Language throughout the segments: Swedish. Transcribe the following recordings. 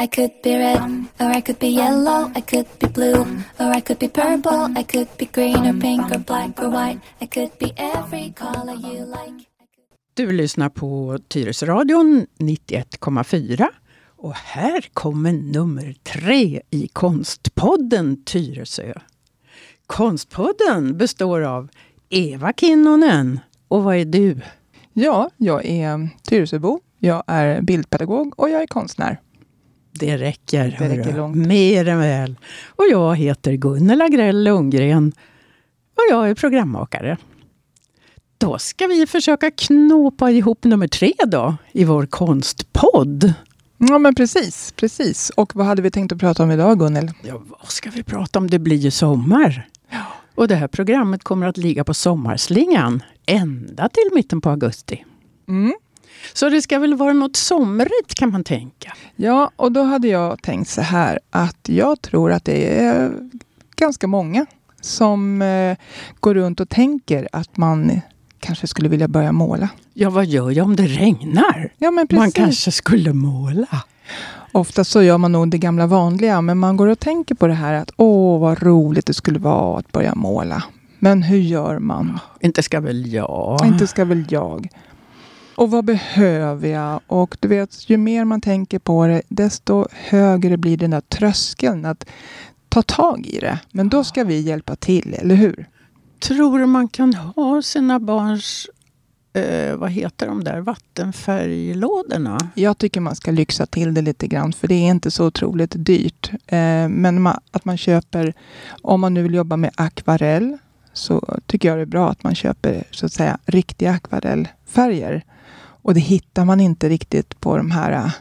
I could be red, or I could be yellow, I could be blue, or I could be purple, I could be green or pink or black or white, I could be every color you like. Du lyssnar på Tyresöradion 91,4 och här kommer nummer 3 i Konstpodden Tyresö. Konstpodden består av Eva Kinnunen. Och vad är du? Ja, jag är Tyresöbo, jag är bildpedagog och jag är konstnär. Det räcker långt. Mer än väl. Och jag heter Gunnela Grell Lundgren och jag är programmakare. Då ska vi försöka knåpa ihop nummer 3 då i vår konstpodd. Ja, men precis. Och vad hade vi tänkt att prata om idag, Gunnel? Ja, vad ska vi prata om? Det blir ju sommar. Ja. Och det här programmet kommer att ligga på sommarslingan ända till mitten på augusti. Mm. Så det ska väl vara något somrigt kan man tänka. Ja, och då hade jag tänkt så här att jag tror att det är ganska många som går runt och tänker att man kanske skulle vilja börja måla. Ja, vad gör jag om det regnar? Ja, men precis. Man kanske skulle måla. Ofta så gör man nog det gamla vanliga, men man går och tänker på det här att vad roligt det skulle vara att börja måla. Men hur gör man? Inte ska väl jag. Och vad behöver jag? Och du vet, ju mer man tänker på det, desto högre blir den där tröskeln att ta tag i det. Men då ska vi hjälpa till, eller hur? Tror du man kan ha sina barns, vad heter de där, vattenfärglådorna? Jag tycker man ska lyxa till det lite grann, för det är inte så otroligt dyrt. Men att man köper, om man nu vill jobba med akvarell, så tycker jag det är bra att man köper så att säga riktiga akvarellfärger. Och det hittar man inte riktigt på de här,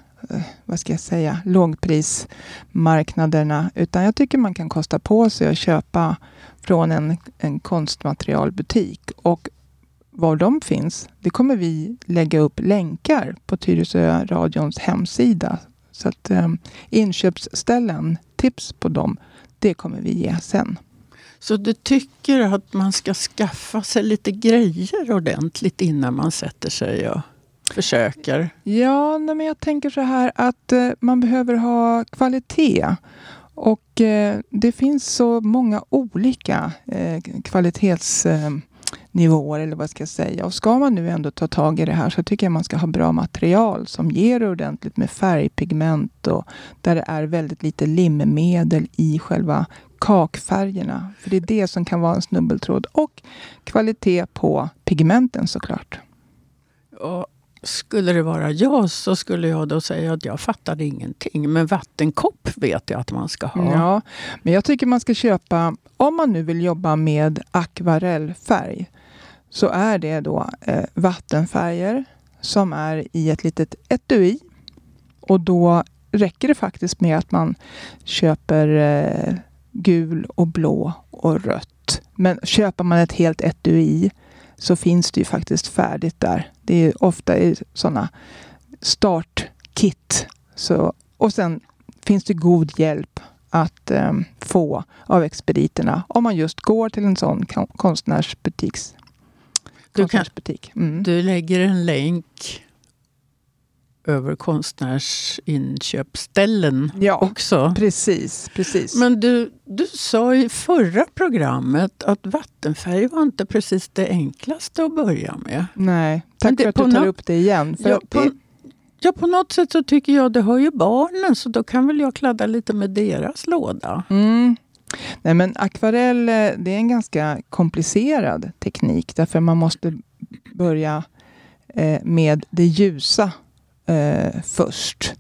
lågprismarknaderna. Utan jag tycker man kan kosta på sig att köpa från en konstmaterialbutik. Och var de finns, det kommer vi lägga upp länkar på Tyresöradions hemsida. Så att inköpsställen, tips på dem, det kommer vi ge sen. Så du tycker att man ska skaffa sig lite grejer ordentligt innan man sätter sig och försöker? Ja, men jag tänker så här att man behöver ha kvalitet. Och det finns så många olika kvalitetsnivåer eller vad ska jag säga. Och ska man nu ändå ta tag i det här så tycker jag man ska ha bra material som ger ordentligt med färgpigment och där det är väldigt lite limmedel i själva kakfärgerna. För det är det som kan vara en snubbeltråd. Och kvalitet på pigmenten såklart. Och skulle det vara jag så skulle jag då säga att jag fattade ingenting. Men vattenkopp vet jag att man ska ha. Ja, men jag tycker man ska köpa, om man nu vill jobba med akvarellfärg, så är det då vattenfärger som är i ett litet etui. Och då räcker det faktiskt med att man köper gul och blå och rött. Men köper man ett helt etui så finns det ju faktiskt färdigt där. Det är ofta i sådana startkit. Och sen finns det god hjälp att få av expediterna om man just går till en sån konstnärsbutik. Du lägger en länk över konstnärsinköpsställen också. Precis. Men du sa i förra programmet att vattenfärg var inte precis det enklaste att börja med. Nej, tack för att du tar upp det igen. På något sätt så tycker jag det hör ju barnen, så då kan väl jag kladda lite med deras låda. Nej, men akvarell, det är en ganska komplicerad teknik därför man måste börja med det ljusa först.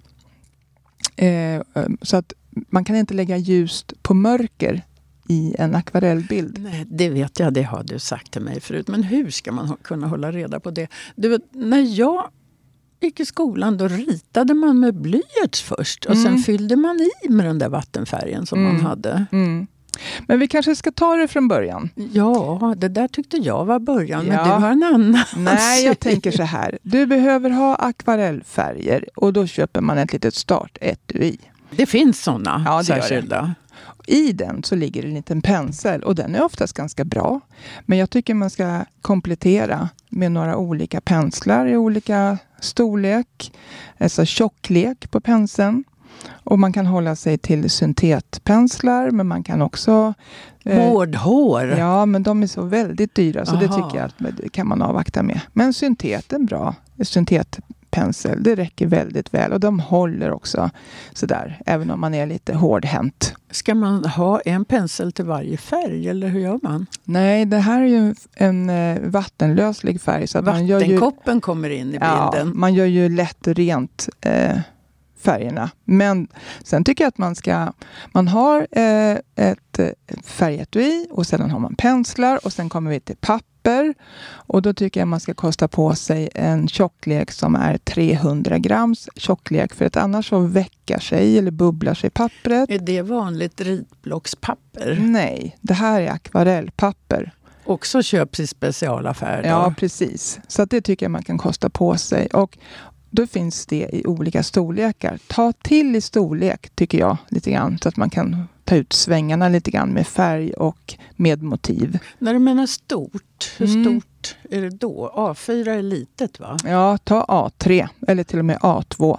Så att man kan inte lägga ljust på mörker i en akvarellbild. Nej, det vet jag, det har du sagt till mig förut. Men hur ska man kunna hålla reda på det? Du vet, när jag gick i skolan då ritade man med blyerts först och sen fyllde man i med den där vattenfärgen som man hade. Men vi kanske ska ta det från början. Ja, det där tyckte jag var början, men du har en annan. Nej, jag tänker så här. Du behöver ha akvarellfärger och då köper man ett litet startetui. Det finns sådana särskilda. I den så ligger en liten pensel och den är oftast ganska bra. Men jag tycker man ska komplettera med några olika penslar i olika storlek. Alltså tjocklek på penseln. Och man kan hålla sig till syntetpenslar, men man kan också... Mårdhår? Ja, men de är så väldigt dyra, så det tycker jag att det kan man avvakta med. Men syntet är bra. Syntetpensel, det räcker väldigt väl. Och de håller också sådär, även om man är lite hårdhänt. Ska man ha en pensel till varje färg, eller hur gör man? Nej, det här är ju en vattenlöslig färg. Så att vattenkoppen kommer in i bilden. Ja, man gör ju lätt och rent färgerna. Men sen tycker jag att man har ett färgetui och sedan har man penslar och sen kommer vi till papper. Och då tycker jag man ska kosta på sig en tjocklek som är 300 grams tjocklek, för att annars så väckar sig eller bubblar sig pappret. Är det vanligt ritblockspapper? Nej, det här är akvarellpapper. Också köps i specialaffärer? Ja, precis. Så att det tycker jag man kan kosta på sig. Och då finns det i olika storlekar. Ta till i storlek tycker jag lite grann, så att man kan ta ut svängarna lite grann med färg och med motiv. När du menar stort, hur stort är det då? A4 är litet, va? Ja, ta A3 eller till och med A2.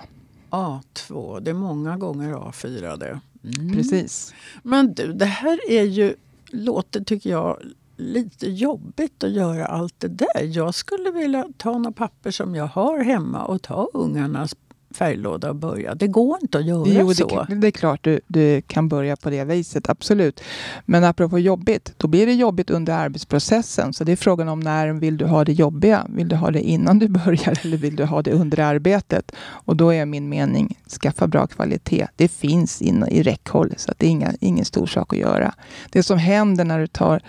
A2, det är många gånger A4 det. Precis. Men du, det här låter tycker jag lite jobbigt att göra allt det där. Jag skulle vilja ta några papper som jag har hemma och ta ungarnas färglåda och börja. Det går inte att göra så. Det är klart du kan börja på det viset, absolut. Men apropå jobbigt, då blir det jobbigt under arbetsprocessen. Så det är frågan om när vill du ha det jobbiga? Vill du ha det innan du börjar eller vill du ha det under arbetet? Och då är min mening, skaffa bra kvalitet. Det finns i räckhåll, så att det är ingen stor sak att göra. Det som händer när du tar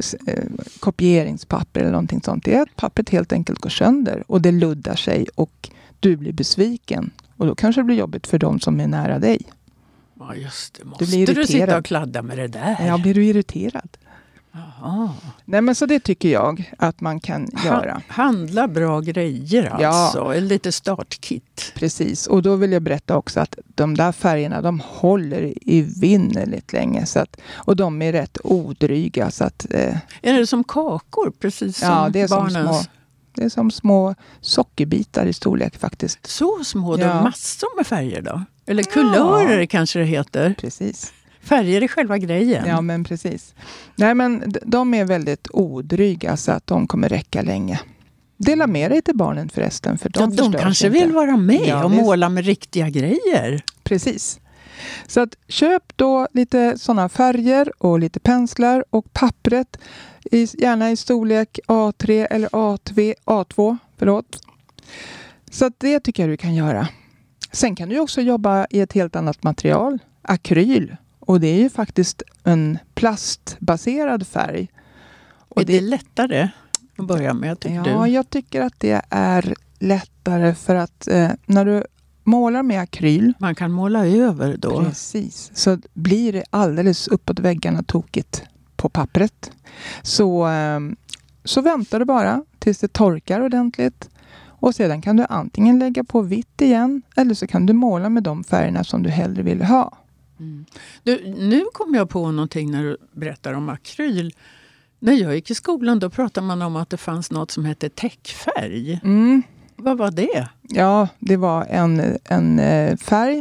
kopieringspapper eller någonting sånt, det är att pappret helt enkelt går sönder och det luddar sig och du blir besviken. Och då kanske det blir jobbigt för de som är nära dig. Ja, just det. Måste du sitta och kladda med det där? Ja, blir du irriterad? Aha. Nej, men så det tycker jag att man kan göra. Handla bra grejer alltså. Ja. Lite startkit. Precis. Och då vill jag berätta också att de där färgerna, de håller i vinnerligt länge. Så att, och de är rätt odryga. Så att, är det som kakor? Precis som det är barnens... Det är som små sockerbitar i storlek faktiskt. Så små? Ja. Massor med färger då? Eller kulörer kanske det heter. Precis. Färger är själva grejen. Ja, men precis. Nej, men de är väldigt odryga så att de kommer räcka länge. Dela med dig till barnen förresten. För de kanske vill vara med och måla med riktiga grejer. Precis. Så att köp då lite sådana färger och lite penslar och pappret. Gärna i storlek A3 eller A2. Så att det tycker jag du kan göra. Sen kan du också jobba i ett helt annat material. Akryl. Och det är ju faktiskt en plastbaserad färg. Och är det lättare att börja med, tycker du? Ja, jag tycker att det är lättare för att när du målar med akryl. Man kan måla över då. Precis. Så blir det alldeles uppåt väggarna tokigt på pappret. Så väntar du bara tills det torkar ordentligt. Och sedan kan du antingen lägga på vitt igen. Eller så kan du måla med de färgerna som du hellre vill ha. Mm. Nu kom jag på någonting när du berättar om akryl. När jag gick i skolan då pratade man om att det fanns något som hette täckfärg. Mm. Vad var det? Ja, det var en färg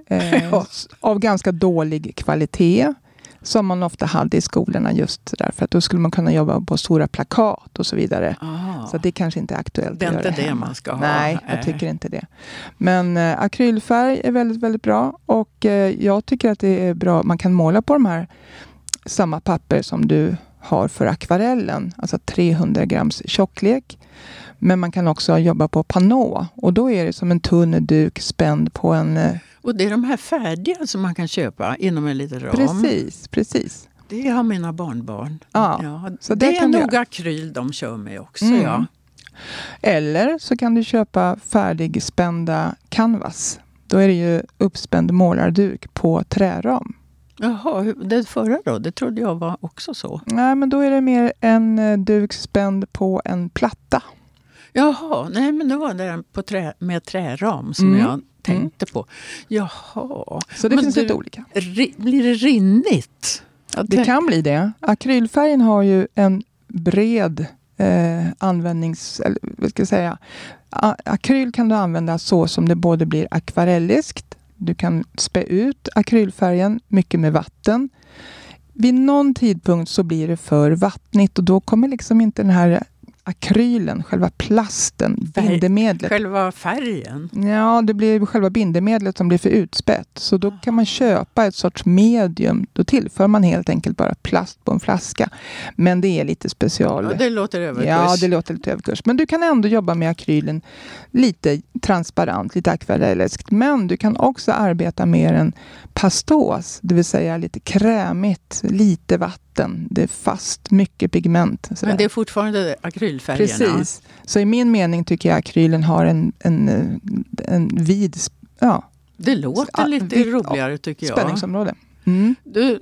av ganska dålig kvalitet som man ofta hade i skolorna just därför att då skulle man kunna jobba på stora plakat och så vidare. Så det kanske inte är aktuellt. Det är inte det man ska ha. Nej, jag tycker inte det. Men akrylfärg är väldigt, väldigt bra och jag tycker att det är bra. Man kan måla på de här samma papper som du har för akvarellen, alltså 300 grams tjocklek. Men man kan också jobba på panå och då är det som en tunn duk spänd på en... Och det är de här färdiga som man kan köpa inom en liten ram. Precis. Det har mina barnbarn. Ja. Så det är nog akryl de kör med också. Ja. Eller så kan du köpa färdigspända canvas. Då är det ju uppspänd målarduk på träram. Jaha, det förra då? Det trodde jag var också så. Nej, men då är det mer en duk spänd på en platta. Jaha, nej men det var det med träram som jag tänkte på. Jaha. Så det finns lite olika. Blir det rinnigt? Det kan bli det. Akrylfärgen har ju en bred akryl kan du använda så som det både blir akvarelliskt Du kan spä ut akrylfärgen mycket med vatten. Vid någon tidpunkt så blir det för vattnigt och då kommer liksom inte den här akrylen, själva plasten, bindemedlet. Själva färgen? Ja, det blir själva bindemedlet som blir för utspätt. Så då kan man köpa ett sorts medium. Då tillför man helt enkelt bara plast på en flaska. Men det är lite special. Ja, det låter överkurs. Ja, det låter lite överkurs. Men du kan ändå jobba med akrylen lite transparent, lite akvarelleskt. Men du kan också arbeta med en pastos, det vill säga lite krämigt, lite vatten. Det är fast, mycket pigment. Sådär. Men det är fortfarande akrylfärgerna? Precis. Så i min mening tycker jag akrylen har en vid... Ja. Det låter lite roligare tycker jag. Spänningsområde. Du,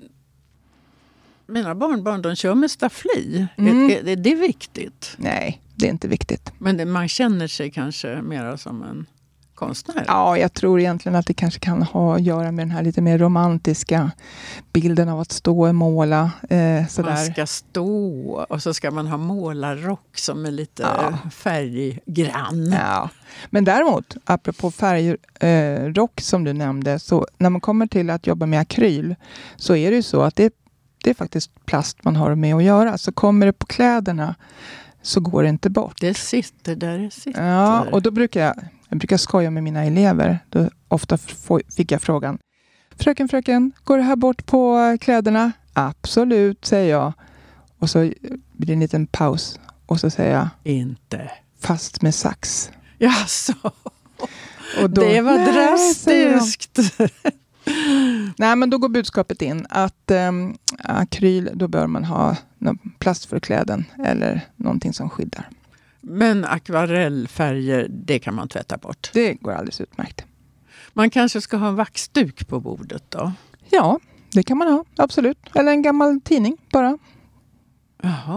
mina barnbarn, de kör med staffli. Är det viktigt? Nej, det är inte viktigt. Men man känner sig kanske mer som en konstnär? Ja, jag tror egentligen att det kanske kan ha att göra med den här lite mer romantiska bilden av att stå och måla. Sådär. Man ska stå och så ska man ha målarrock som är lite färggrann. Ja. Men däremot, apropå färgrock som du nämnde, så när man kommer till att jobba med akryl så är det ju så att det är faktiskt plast man har med att göra. Så kommer det på kläderna så går det inte bort. Det sitter där det sitter. Ja, och då brukar jag skoja med mina elever. Då ofta fick jag frågan: Fröken, går det här bort på kläderna? Absolut, säger jag. Och så blir det en liten paus. Och så säger jag: Inte. Fast med sax. Jaså. Och då, det var drastiskt. Nej, men då går budskapet in att akryl, då bör man ha plast för kläden eller någonting som skyddar. Men akvarellfärger, det kan man tvätta bort? Det går alldeles utmärkt. Man kanske ska ha en vaxduk på bordet då? Ja, det kan man ha, absolut. Eller en gammal tidning bara. Jaha.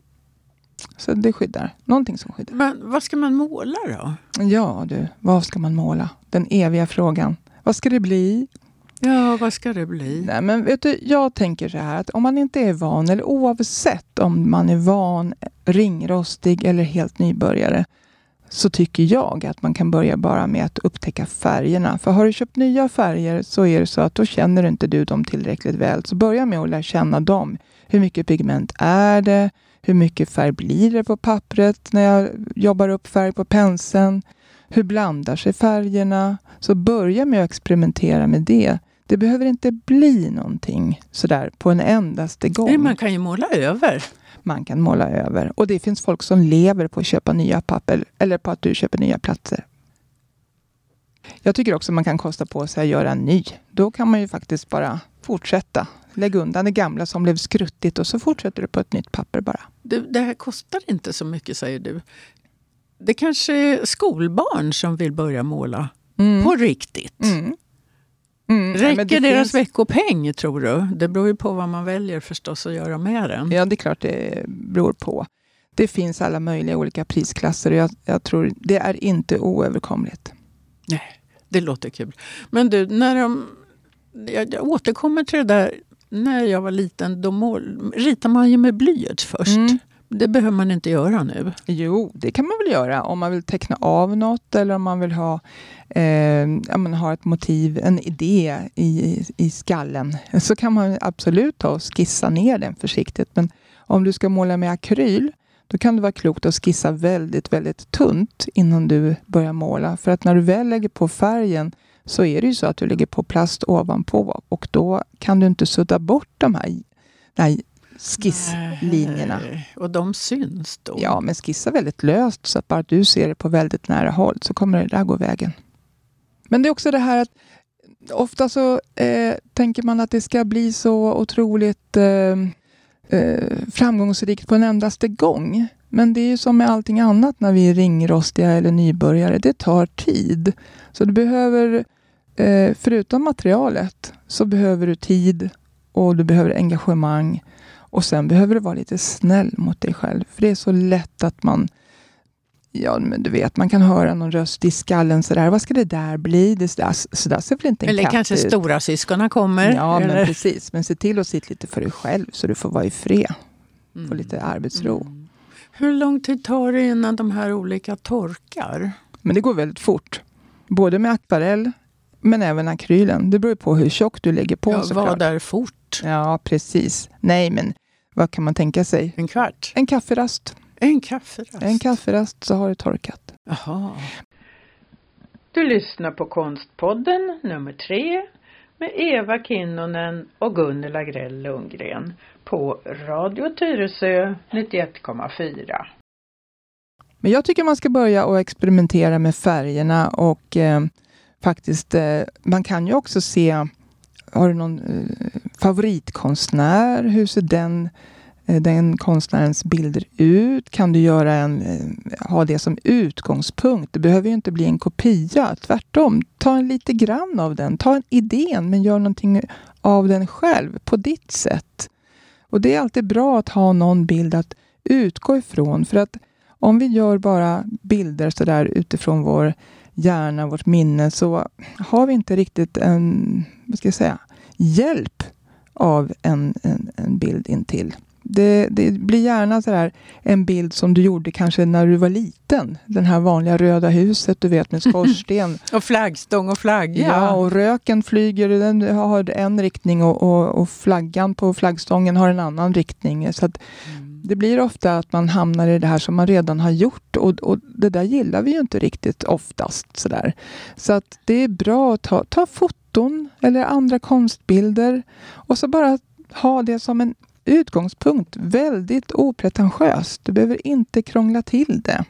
Så det skyddar. Någonting som skyddar. Men vad ska man måla då? Ja du, vad ska man måla? Den eviga frågan. Vad ska det bli? Ja, vad ska det bli? Nej, men vet du, jag tänker så här att om man inte är van, eller oavsett om man är van, ringrostig eller helt nybörjare, så tycker jag att man kan börja bara med att upptäcka färgerna. För har du köpt nya färger så är det så att då känner inte du dem tillräckligt väl. Så börja med att lära känna dem. Hur mycket pigment är det? Hur mycket färg blir det på pappret när jag jobbar upp färg på penseln? Hur blandar sig färgerna? Så börja med att experimentera med det. Det behöver inte bli någonting sådär på en endaste gång. Nej, man kan ju måla över. Man kan måla över. Och det finns folk som lever på att köpa nya papper eller på att du köper nya platser. Jag tycker också man kan kosta på sig att göra en ny. Då kan man ju faktiskt bara fortsätta. Lägg undan det gamla som blev skruttigt och så fortsätter du på ett nytt papper bara. Det här kostar inte så mycket, säger du. Det kanske är skolbarn som vill börja måla på riktigt. Räcker deras veckopeng, tror du? Det beror ju på vad man väljer förstås att göra med den. Ja, det är klart det beror på. Det finns alla möjliga olika prisklasser och jag tror det är inte oöverkomligt. Nej, det låter kul. Men du, jag återkommer till det där. När jag var liten, då ritar man ju med blyerts först. Det behöver man inte göra nu. Jo, det kan man väl göra om man vill teckna av något eller om man vill ha har ett motiv, en idé i skallen. Så kan man absolut ta och skissa ner den försiktigt. Men om du ska måla med akryl, då kan det vara klokt att skissa väldigt, väldigt tunt innan du börjar måla. För att när du väl lägger på färgen så är det ju så att du lägger på plast ovanpå och då kan du inte sudda bort de här skisslinjerna. Och de syns då? Ja, men skissa väldigt löst så att bara du ser det på väldigt nära håll så kommer det där gå vägen. Men det är också det här att ofta så tänker man att det ska bli så otroligt framgångsrikt på en endaste gång. Men det är ju som med allting annat när vi är ringrostiga eller nybörjare. Det tar tid. Så du behöver, förutom materialet, så behöver du tid och du behöver engagemang. Och sen behöver du vara lite snäll mot dig själv. För det är så lätt att man, ja men du vet, man kan höra någon röst i skallen sådär. Vad ska det där bli? Så där ser väl inte en eller katt kanske ut. Stora syskonen kommer. Ja, eller? Men precis. Men se till att sitta lite för dig själv så du får vara i fred. Få lite arbetsro. Hur lång tid tar det innan de här olika torkar? Men det går väldigt fort. Både med akvarell, Men även akrylen. Det beror på hur tjock du lägger på. Ja, såklart. var där fort. Ja, precis. Nej, men vad kan man tänka sig? En kvart? En kafferast. En kafferast? En kafferast, så har det torkat. Jaha. Du lyssnar på Konstpodden nummer 3 med Eva Kinnunen och Gunnel Agrell Lundgren på Radio Tyresö 91,4. Men jag tycker man ska börja och experimentera med färgerna och faktiskt, man kan ju också se, har du någon favoritkonstnär? Hur ser den konstnärens bilder ut? Kan du göra ha det som utgångspunkt? Det behöver ju inte bli en kopia. Tvärtom, ta en lite grann av den. Ta en idén, men gör någonting av den själv på ditt sätt. Och det är alltid bra att ha någon bild att utgå ifrån. För att om vi gör bara bilder så där utifrån vår hjärna, vårt minne, så har vi inte riktigt hjälp av en bild intill. Det blir gärna så där en bild som du gjorde kanske när du var liten. Den här vanliga röda huset, du vet, med skorsten. Och flaggstång och flagga. Ja, och röken flyger, den har en riktning och flaggan på flaggstången har en annan riktning. Så att det blir ofta att man hamnar i det här som man redan har gjort. Och det där gillar vi ju inte riktigt oftast. Så att det är bra att ta foton eller andra konstbilder. Och så bara ha det som en utgångspunkt. Väldigt opretentiöst. Du behöver inte krångla till det.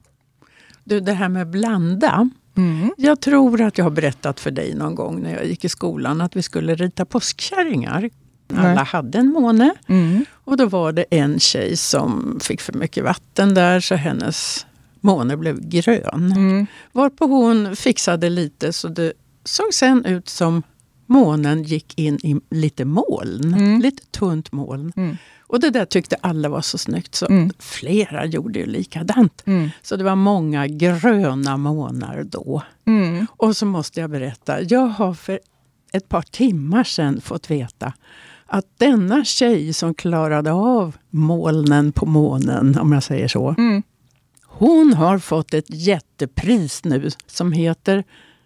Du, det här med blanda. Jag tror att jag har berättat för dig någon gång när jag gick i skolan att vi skulle rita påskkärringar. Alla hade en måne. Och då var det en tjej som fick för mycket vatten där så hennes måne blev grön. Varpå hon fixade lite så det såg sen ut som månen gick in i lite moln. Lite tunt moln. Och det där tyckte alla var så snyggt så flera gjorde ju likadant. Så det var många gröna månar då. Och så måste jag berätta, jag har för ett par timmar sedan fått veta att denna tjej som klarade av molnen på månen, om jag säger så, hon har fått ett jättepris nu som heter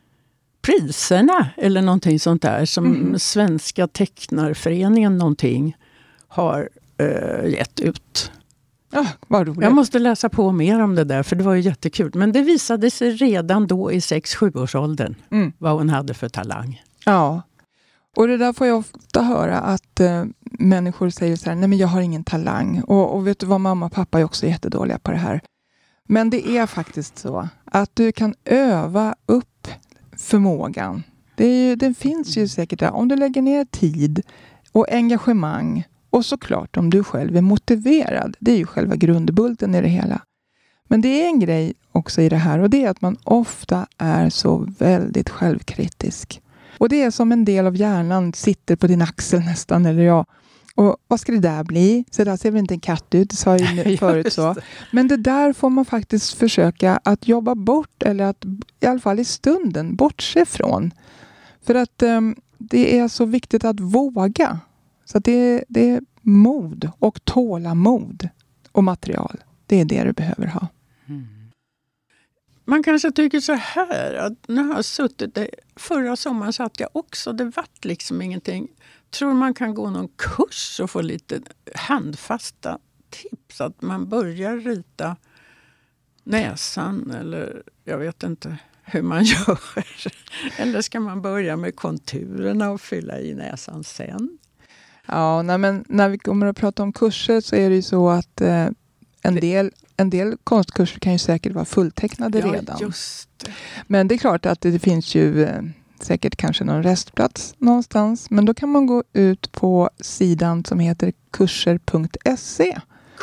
Priserna eller någonting sånt där som Svenska tecknarföreningen någonting har gett ut. Ja, vad roligt. Jag måste läsa på mer om det där för det var ju jättekul. Men det visade sig redan då i 6-7-årsåldern vad hon hade för talang. Ja, och det där får jag ofta höra att människor säger så här, nej men jag har ingen talang. Och vet du vad, mamma och pappa är också jättedåliga på det här. Men det är faktiskt så att du kan öva upp förmågan. Den finns ju säkert där. Om du lägger ner tid och engagemang och såklart om du själv är motiverad. Det är ju själva grundbulten i det hela. Men det är en grej också i det här och det är att man ofta är så väldigt självkritisk. Och det är som en del av hjärnan sitter på din axel nästan eller ja. Och vad ska det där bli? Så där ser väl inte en katt ut, det sa ju förut så. Men det där får man faktiskt försöka att jobba bort eller att i alla fall i stunden bortse från. För att det är så viktigt att våga. Så att det är mod och tålamod och material. Det är det du behöver ha. Man kanske tycker så här att när jag har suttit där, förra sommaren satt jag också, det vart liksom ingenting. Tror man kan gå någon kurs och få lite handfasta tips att man börjar rita näsan eller jag vet inte hur man gör. Eller ska man börja med konturerna och fylla i näsan sen? Ja, men när vi kommer att prata om kurser så är det ju så att en del konstkurser kan ju säkert vara fulltecknade redan. Just det. Men det är klart att det finns ju säkert kanske någon restplats någonstans. Men då kan man gå ut på sidan som heter kurser.se.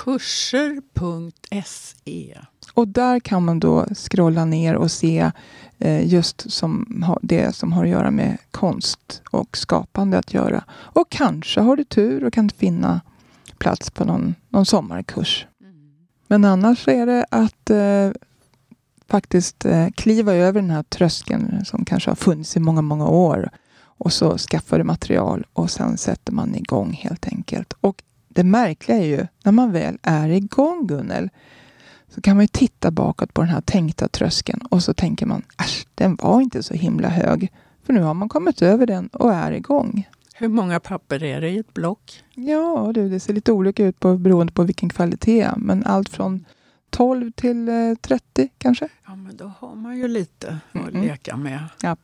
Kurser.se. Och där kan man då scrolla ner och se just det som har att göra med konst och skapande att göra. Och kanske har du tur och kan finna plats på någon sommarkurs. Men annars är det att faktiskt kliva över den här tröskeln som kanske har funnits i många, många år. Och så skaffar du material och sen sätter man igång helt enkelt. Och det märkliga är ju, när man väl är igång, Gunnel, så kan man ju titta bakåt på den här tänkta tröskeln. Och så tänker man, den var inte så himla hög. För nu har man kommit över den och är igång. Hur många papper är det i ett block? Ja, det ser lite olika ut beroende på vilken kvalitet. Men allt från 12 till 30 kanske. Ja, men då har man ju lite att leka med.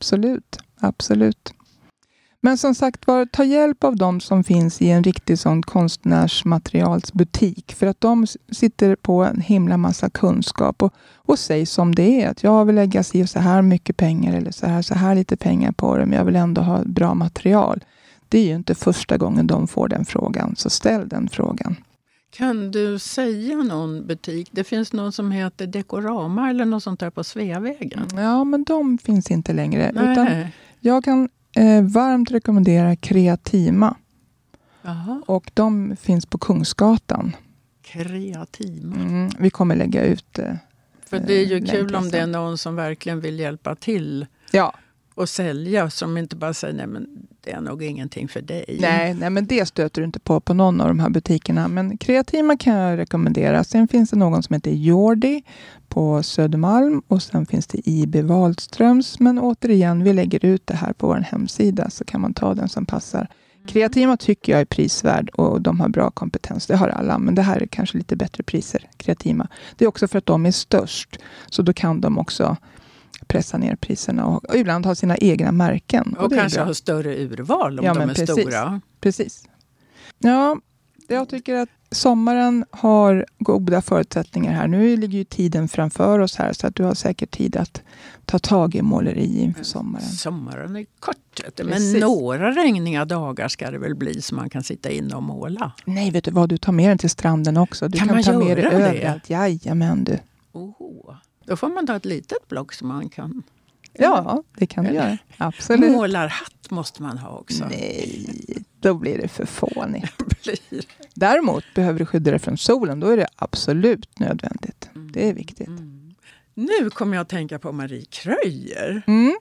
Absolut. Men som sagt, ta hjälp av dem som finns i en riktig sån konstnärsmaterialsbutik. För att de sitter på en himla massa kunskap. Och säg som det är. Att jag vill lägga sig så här mycket pengar. Eller så här lite pengar på det. Men jag vill ändå ha bra material. Det är ju inte första gången de får den frågan. Så ställ den frågan. Kan du säga någon butik? Det finns någon som heter Dekorama eller något sånt där på Sveavägen. Ja, men de finns inte längre. Utan jag kan varmt rekommendera Kreatima. Aha. Och de finns på Kungsgatan. Kreatima. Vi kommer lägga ut för det är ju kul om det är någon som verkligen vill hjälpa till. Ja. Och sälja, som inte bara säger nej men det är nog ingenting för dig. Nej, men det stöter du inte på någon av de här butikerna. Men Kreatima kan jag rekommendera. Sen finns det någon som heter Jordi på Södermalm. Och sen finns det IB Wahlströms. Men återigen, vi lägger ut det här på vår hemsida. Så kan man ta den som passar. Kreatima tycker jag är prisvärd. Och de har bra kompetens. Det har alla. Men det här är kanske lite bättre priser. Kreatima. Det är också för att de är störst. Så då kan de också pressa ner priserna och ibland ha sina egna märken. Och kanske ha större urval om de är stora. Precis. Ja, jag tycker att sommaren har goda förutsättningar här. Nu ligger ju tiden framför oss här så att du har säkert tid att ta tag i måleri inför sommaren. Sommaren är kort. Men några regniga dagar ska det väl bli så man kan sitta inne och måla. Nej, vet du vad? Du tar med den till stranden också. Du kan ta med det överallt. Jajamän du. Då får man ta ett litet block som man kan... Ja, det kan du göra. Absolut. Målarhatt måste man ha också. Nej, då blir det för fånigt. Däremot behöver du skydda dig från solen. Då är det absolut nödvändigt. Det är viktigt. Nu kommer jag att tänka på Marie Kröyer.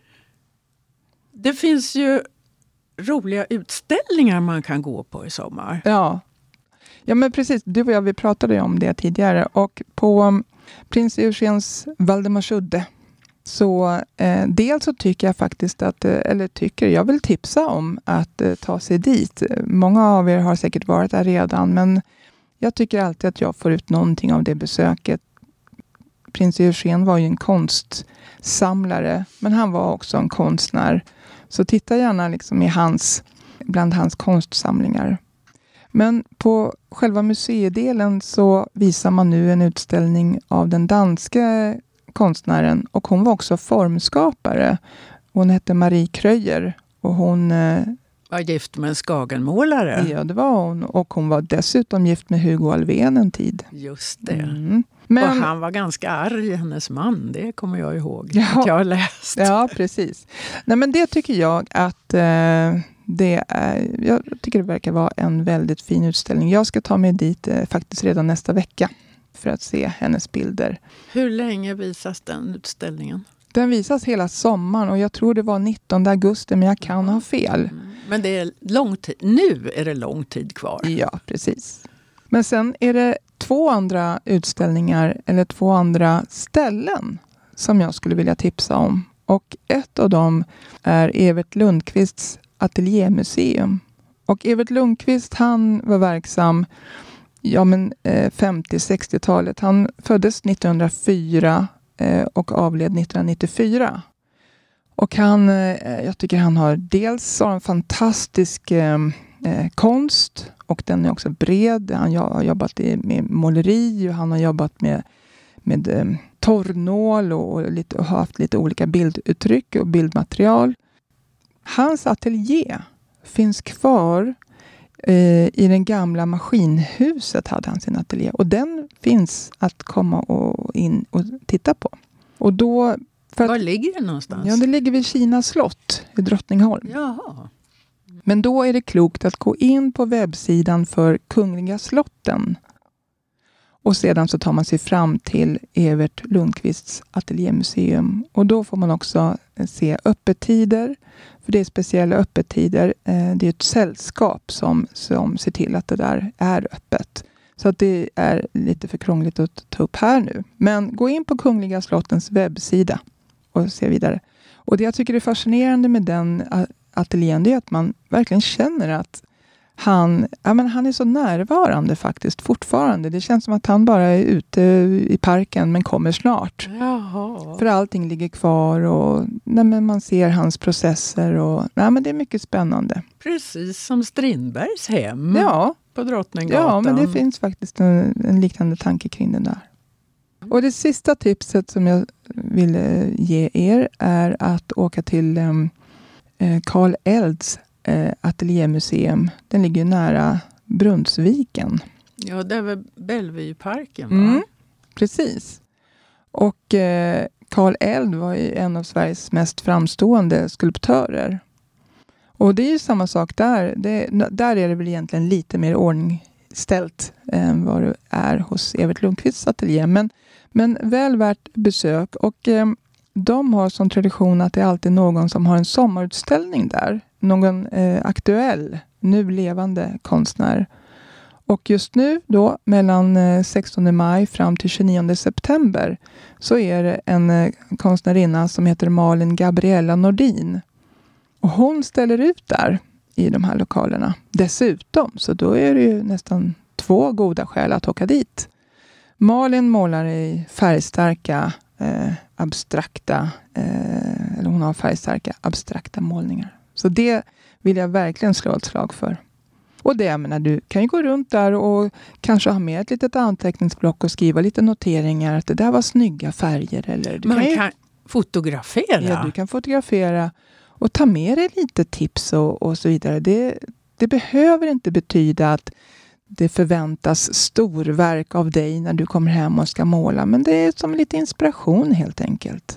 Det finns ju roliga utställningar man kan gå på i sommar. Ja, men precis. Du och jag, vi pratade om det tidigare. Och på Prins Eugens Valdemarsudde så dels så tycker jag faktiskt att, jag vill tipsa om att ta sig dit. Många av er har säkert varit där redan, men jag tycker alltid att jag får ut någonting av det besöket. Prins Eugen var ju en konstsamlare, men han var också en konstnär. Så titta gärna liksom bland hans konstsamlingar. Men på själva museidelen så visar man nu en utställning av den danska konstnären. Och hon var också formskapare. Hon hette Marie Kröyer. Och hon var gift med en skagenmålare. Ja, det var hon. Och hon var dessutom gift med Hugo Alfvén en tid. Just det. Men, och han var ganska arg, hennes man. Det kommer jag ihåg att jag har läst. Ja, precis. Nej, men det tycker jag att... jag tycker det verkar vara en väldigt fin utställning. Jag ska ta mig dit faktiskt redan nästa vecka för att se hennes bilder. Hur länge visas den utställningen? Den visas hela sommaren och jag tror det var 19 augusti, men jag kan ha fel. Men det är lång tid. Nu är det lång tid kvar. Ja, precis. Men sen är det 2 andra utställningar eller 2 andra ställen som jag skulle vilja tipsa om. Och ett av dem är Evert Lundqvists ateljémuseum. Och Evert Lundqvist, han var verksam 50-60-talet. Han föddes 1904 och avled 1994. Och jag tycker han har dels en fantastisk konst och den är också bred. Han har jobbat med måleri och han har jobbat med torrnål och har haft lite olika bilduttryck och bildmaterial. Hans ateljé finns kvar i den gamla maskinhuset hade han sin ateljé. Och den finns att komma in och titta på. Och då, var ligger det någonstans? Ja, det ligger vid Kina slott i Drottningholm. Jaha. Men då är det klokt att gå in på webbsidan för Kungliga slotten. Och sedan så tar man sig fram till Evert Lundqvists ateljémuseum. Och då får man också se öppettider. För det är speciella öppettider. Det är ett sällskap som ser till att det där är öppet. Så att det är lite för krångligt att ta upp här nu. Men gå in på Kungliga slottens webbsida och se vidare. Och det jag tycker är fascinerande med den ateljén, det är att man verkligen känner att han är så närvarande faktiskt fortfarande. Det känns som att han bara är ute i parken men kommer snart. Jaha. För allting ligger kvar och man ser hans processer. Och, men det är mycket spännande. Precis som Strindbergs hem på Drottninggatan. Ja, men det finns faktiskt en liknande tanke kring den där. Och det sista tipset som jag ville ge er är att åka till Karl Elds ateljémuseum. Den ligger nära Brunnsviken. Ja, det är väl Bellevueparken, va? Precis. Och Karl Eld var ju en av Sveriges mest framstående skulptörer. Och det är ju samma sak där. Där är det väl egentligen lite mer ordningställt än vad det är hos Evert Lundqvists ateljé. Men väl värt besök. Och de har som tradition att det är alltid någon som har en sommarutställning där. Någon aktuell, nu levande konstnär. Och just nu då, mellan 16 maj fram till 29 september, så är det en konstnärinna som heter Malin Gabriella Nordin. Och hon ställer ut där i de här lokalerna. Dessutom, så då är det ju nästan 2 goda skäl att åka dit. Malin målar i färgstarka, abstrakta, eller hon har färgstarka, abstrakta målningar. Så det vill jag verkligen slå ett slag för. Och det, jag menar, du kan ju gå runt där och kanske ha med ett litet anteckningsblock och skriva lite noteringar att det där var snygga färger. Eller du kan fotografera. Ja, du kan fotografera och ta med dig lite tips och så vidare. Det behöver inte betyda att det förväntas storverk av dig när du kommer hem och ska måla. Men det är som lite inspiration helt enkelt.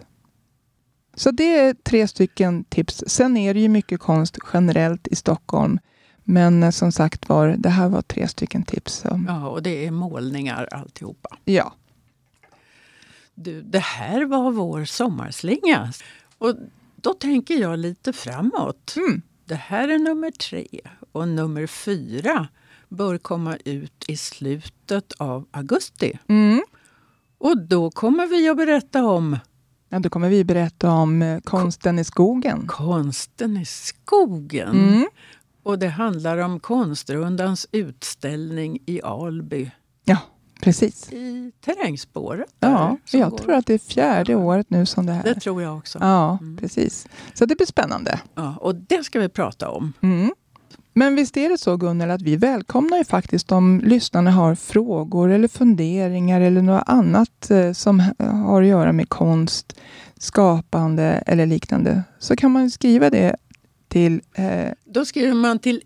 Så det är 3 stycken tips. Sen är det ju mycket konst generellt i Stockholm. Men som sagt det här var 3 stycken tips. Ja, och det är målningar alltihopa. Ja. Du, det här var vår sommarslinga. Och då tänker jag lite framåt. Det här är nummer 3 och nummer 4 bör komma ut i slutet av augusti. Och då kommer vi att berätta om... Ja, då kommer vi berätta om konsten i skogen. Konsten i skogen. Och det handlar om Konstrundans utställning i Alby. Ja, precis. I terrängspåret. Ja, jag tror att det är 4:e året nu som det här. Det tror jag också. Ja, precis. Så det blir spännande. Ja, och det ska vi prata om. Men visst är det så, Gunnel, att vi välkomnar ju faktiskt om lyssnarna har frågor eller funderingar eller något annat som har att göra med konst, skapande eller liknande. Så kan man skriva det till... Då skriver man till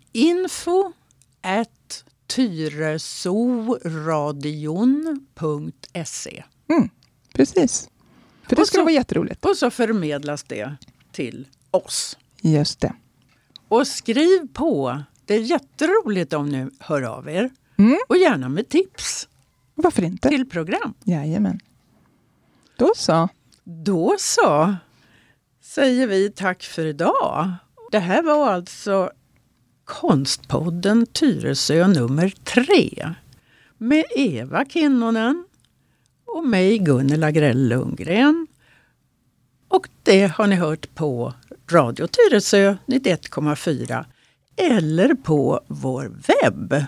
info@tyresoradion.se. Precis. För det skulle vara jätteroligt. Och så förmedlas det till oss. Just det. Och skriv på. Det är jätteroligt om ni hör av er. Och gärna med tips. Varför inte? Till program. Jajamän. Då så. Då så. Säger vi tack för idag. Det här var alltså Konstpodden Tyresö nummer 3. Med Eva Kinnunen och mig Gunnel Agrell Lundgren. Och det har ni hört på Radio Tyresö 91,4 eller på vår webb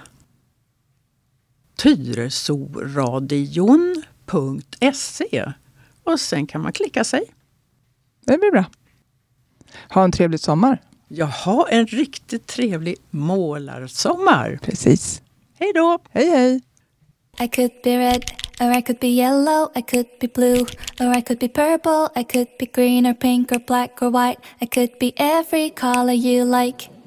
tyresoradion.se och sen kan man klicka sig. Det blir bra. Ha en trevlig sommar. Jaha, en riktigt trevlig målarsommar. Precis. Hej då. Hej hej. I could be red, or I could be yellow, I could be blue, or I could be purple, I could be green or pink or black or white, I could be every color you like.